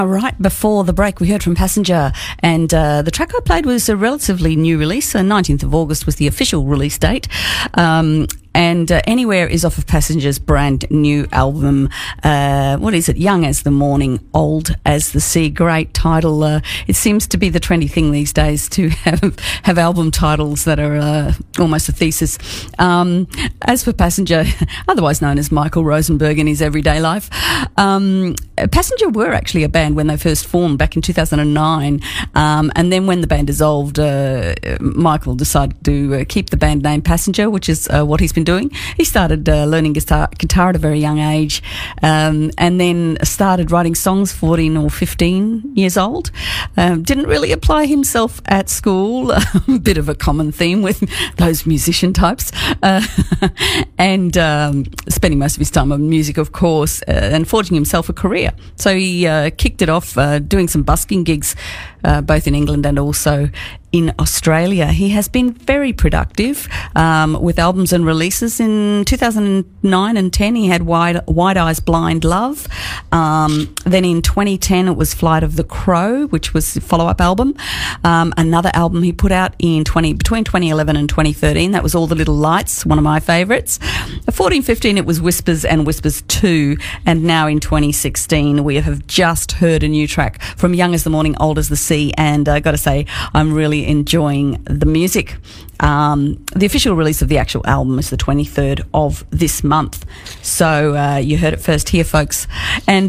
Right before the break, we heard from Passenger, and the track I played was a relatively new release. 19th of August was the official release date. And Anywhere is off of Passenger's brand new album. What is it? Young as the Morning, Old as the Sea. Great title. It seems to be the trendy thing these days to have album titles that are almost a thesis. As for Passenger, otherwise known as Michael Rosenberg in his everyday life, Passenger were actually a band when they first formed back in 2009. And then when the band dissolved, Michael decided to keep the band name Passenger, which is what he's been doing. He started learning guitar at a very young age, and then started writing songs 14 or 15 years old. Didn't really apply himself at school, a bit of a common theme with those musician types, and spending most of his time on music, of course, and forging himself a career. So he kicked it off doing some busking gigs, both in England and also in Australia. He has been very productive with albums and releases. In 2009 and 10, he had Wide Eyes Blind Love. Then in 2010, it was Flight of the Crow, which was the follow-up album. Another album he put out in between 2011 and 2013, that was All the Little Lights, one of my favourites. 14-15, it was Whispers and Whispers 2. And now in 2016, we have just heard a new track from Young as the Morning, Old as the Sea. And I got to say, I'm really enjoying the music. The official release of the actual album is the 23rd of this month. So you heard it first here, folks. And